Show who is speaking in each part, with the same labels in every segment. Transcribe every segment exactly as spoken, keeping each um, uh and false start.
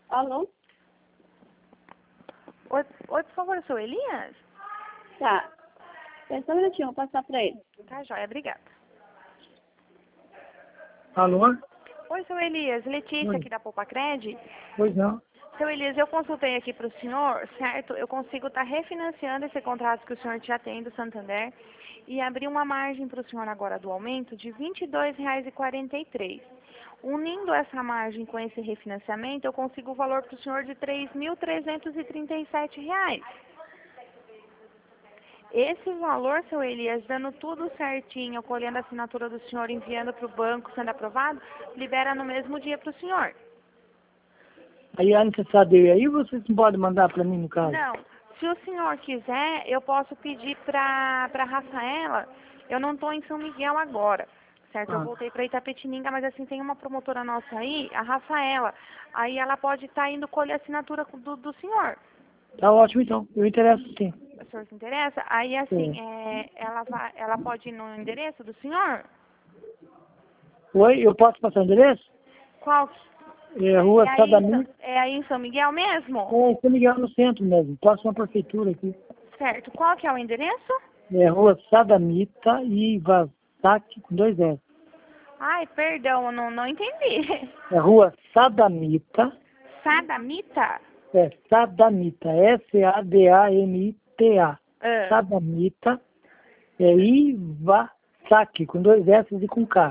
Speaker 1: Alô?
Speaker 2: Oi, oi, por favor, eu sou Elias?
Speaker 1: Tá. Espera só um minutinho, vou passar pra ele.
Speaker 2: Tá, joia, obrigada.
Speaker 3: Alô?
Speaker 2: Oi, seu Elias, Letícia
Speaker 3: Oi.
Speaker 2: aqui da Poupa Cred.
Speaker 3: Pois não.
Speaker 2: Seu Elias, eu consultei aqui para o senhor, certo? Eu consigo estar refinanciando esse contrato que o senhor já tem do Santander e abrir uma margem para o senhor agora do aumento de vinte e dois reais e quarenta e três centavos. Unindo essa margem com esse refinanciamento, eu consigo o valor para o senhor de três mil trezentos e trinta e sete reais. Esse valor, seu Elias, dando tudo certinho, colhendo a assinatura do senhor, enviando para o banco, sendo aprovado, libera no mesmo dia para o senhor.
Speaker 3: Aí a necessidade aí vocês não podem mandar para mim no caso?
Speaker 2: Não. Se o senhor quiser, eu posso pedir para a Rafaela. Eu não estou em São Miguel agora, certo?
Speaker 3: Ah.
Speaker 2: Eu voltei para Itapetininga, mas assim, tem uma promotora nossa aí, a Rafaela. Aí ela pode estar indo colher a assinatura do, do senhor.
Speaker 3: Tá ótimo então, eu interesso sim.
Speaker 2: O senhor se interessa? Aí assim, é, ela, vai, ela pode ir no endereço do senhor?
Speaker 3: Oi, eu posso passar o endereço?
Speaker 2: Qual?
Speaker 3: É Rua
Speaker 2: É aí,
Speaker 3: Sadamita.
Speaker 2: é aí em São Miguel mesmo?
Speaker 3: É, São Miguel no centro mesmo, próximo à prefeitura aqui.
Speaker 2: Certo. Qual que é o endereço?
Speaker 3: É Rua Sadamita e Iwasaki com dois S.
Speaker 2: Ai, perdão, eu não, não entendi.
Speaker 3: É Rua Sadamita.
Speaker 2: Sadamita?
Speaker 3: É Sadamita, S A D A M I T A.
Speaker 2: Ah.
Speaker 3: Sadamita é Iwasaki com dois S e com K.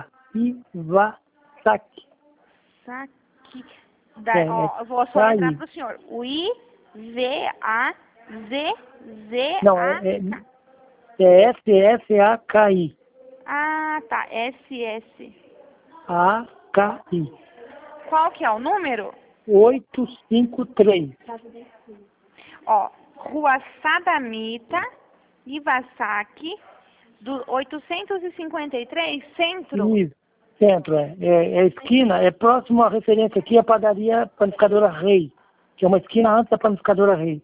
Speaker 3: Iwasaki.
Speaker 2: Saque. Da,
Speaker 3: É,
Speaker 2: ó, eu vou só
Speaker 3: tá
Speaker 2: lembrar
Speaker 3: aí.
Speaker 2: para o senhor. O I, V, A, Z, Z,
Speaker 3: Não,
Speaker 2: A.
Speaker 3: é, é, é S S A K I.
Speaker 2: Ah, tá. S, S.
Speaker 3: A K I.
Speaker 2: Qual que é o número?
Speaker 3: oito cinco três.
Speaker 2: Ó, Rua Sadamita, Iwasaki, do oitocentos e cinquenta e três, Centro.
Speaker 3: Isso, centro, é. É, é esquina, é próximo à referência aqui, a padaria Panificadora Rei, que é uma esquina antes da Panificadora Rei.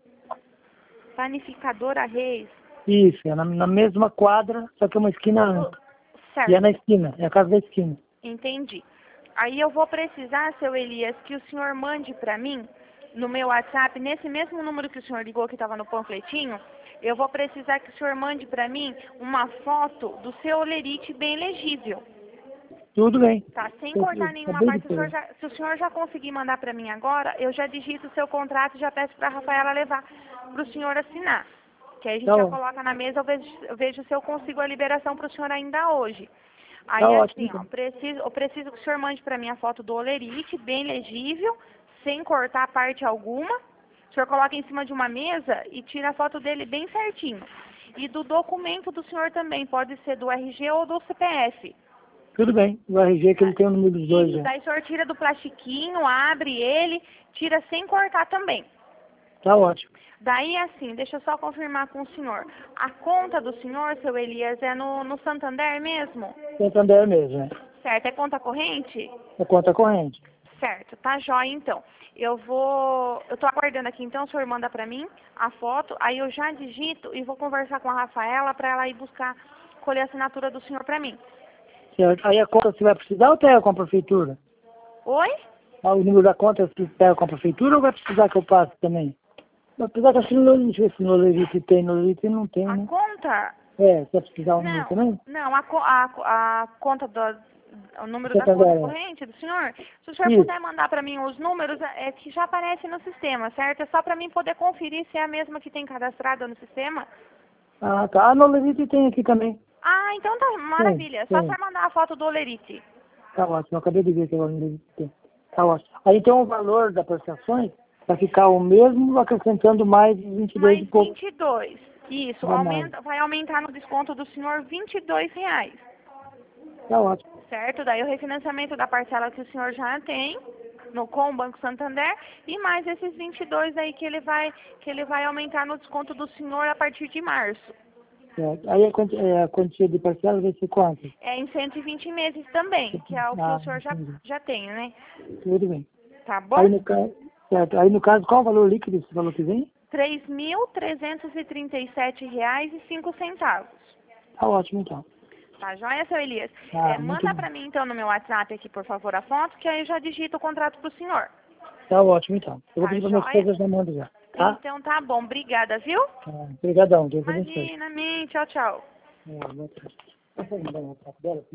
Speaker 2: Panificadora Reis.
Speaker 3: Isso, é na, na mesma quadra, só que é uma esquina antes.
Speaker 2: Certo.
Speaker 3: E é na esquina, é a casa da esquina.
Speaker 2: Entendi. Aí eu vou precisar, seu Elias, que o senhor mande para mim, no meu WhatsApp, nesse mesmo número que o senhor ligou, que estava no panfletinho, eu vou precisar que o senhor mande para mim uma foto do seu olerite bem legível.
Speaker 3: Tudo bem.
Speaker 2: Tá? Sem
Speaker 3: Eu-
Speaker 2: cortar
Speaker 3: eu
Speaker 2: nenhuma
Speaker 3: acabei de
Speaker 2: parte. Se o, senhor já, se o senhor já conseguir mandar para mim agora, eu já digito o seu contrato e já peço para a Rafaela levar para o senhor assinar. Que aí a gente
Speaker 3: Tá
Speaker 2: já
Speaker 3: bom.
Speaker 2: coloca na mesa, eu vejo, eu vejo se eu consigo a liberação para o senhor ainda hoje. Aí
Speaker 3: Tá
Speaker 2: assim,
Speaker 3: ótimo,
Speaker 2: ó,
Speaker 3: então.
Speaker 2: preciso, eu preciso que o senhor mande para mim a foto do olerite, bem legível, sem cortar parte alguma. O senhor coloca em cima de uma mesa e tira a foto dele bem certinho. E do documento do senhor também, pode ser do R G ou do C P F.
Speaker 3: Tudo bem. O R G que ele tem o número dos dois,
Speaker 2: Isso,
Speaker 3: já.
Speaker 2: daí o senhor tira do plastiquinho, abre ele, tira sem cortar também.
Speaker 3: Tá ótimo.
Speaker 2: Daí, assim, deixa eu só confirmar com o senhor. A conta do senhor, seu Elias, é no, no Santander mesmo?
Speaker 3: Santander mesmo, né?
Speaker 2: Certo, é conta corrente?
Speaker 3: É conta corrente.
Speaker 2: Certo, tá jóia então. Eu vou, eu tô aguardando aqui então, o senhor manda pra mim a foto, aí eu já digito e vou conversar com a Rafaela pra ela ir buscar, colher a assinatura do senhor pra mim.
Speaker 3: Certo. Aí a conta você vai precisar ou pega com a prefeitura?
Speaker 2: Oi?
Speaker 3: Ah, o número da conta você pega com a prefeitura ou vai precisar que eu passe também? Vai precisar que assim, no- deixa eu ver se no Levite tem, no Levite não tem,
Speaker 2: A
Speaker 3: né?
Speaker 2: conta?
Speaker 3: É, você vai precisar o número
Speaker 2: Não,
Speaker 3: também?
Speaker 2: não, a, co- a, a conta do, o número da
Speaker 3: Santander,
Speaker 2: conta
Speaker 3: é.
Speaker 2: corrente do senhor, se o senhor
Speaker 3: Isso.
Speaker 2: puder mandar pra mim os números, é que já aparece no sistema, certo? É só pra mim poder conferir se é a mesma que tem cadastrada no sistema.
Speaker 3: Ah, tá. Ah, no Levite tem aqui também.
Speaker 2: Ah, então tá, maravilha. É só o
Speaker 3: tem.
Speaker 2: senhor mandar a foto do olerite.
Speaker 3: Tá ótimo. Eu acabei de ver que agora no Levite tem. Tá ótimo. Aí então o valor das prestações vai ficar o mesmo, acrescentando mais vinte e dois
Speaker 2: Mais
Speaker 3: e pouco.
Speaker 2: vinte e dois. Isso,
Speaker 3: Dá
Speaker 2: aumenta, vai aumentar no desconto do senhor vinte e dois reais.
Speaker 3: Tá ótimo.
Speaker 2: Certo? Daí o refinanciamento da parcela que o senhor já tem no, com o Banco Santander e mais esses vinte e dois aí que ele vai, que ele vai aumentar no desconto do senhor a partir de março.
Speaker 3: Certo. Aí a quantia, é, a quantia de parcela vai ser quanto?
Speaker 2: É em cento e vinte meses também, que é o que
Speaker 3: Ah,
Speaker 2: o senhor já,
Speaker 3: entendi.
Speaker 2: já tem, né?
Speaker 3: Tudo bem.
Speaker 2: Tá bom?
Speaker 3: Aí no, ca- certo. Aí no caso, qual o valor líquido esse valor que vem?
Speaker 2: três mil trezentos e trinta e sete reais e cinco centavos.
Speaker 3: Tá ótimo então.
Speaker 2: Tá joia, seu Elias?
Speaker 3: Ah,
Speaker 2: É,
Speaker 3: muito
Speaker 2: manda
Speaker 3: bom.
Speaker 2: pra mim então no meu WhatsApp aqui, por favor, a foto, que aí eu já digito o contrato pro senhor.
Speaker 3: Tá ótimo, então. Eu vou
Speaker 2: Tá
Speaker 3: pedir para minha
Speaker 2: joia?
Speaker 3: esposa já manda já. Tá?
Speaker 2: Então tá bom, obrigada, viu?
Speaker 3: Ah, obrigadão, Deus abençoe.
Speaker 2: Imagina, amém, tchau, tchau.
Speaker 3: Ah, boa tarde. Posso me dar um WhatsApp dela?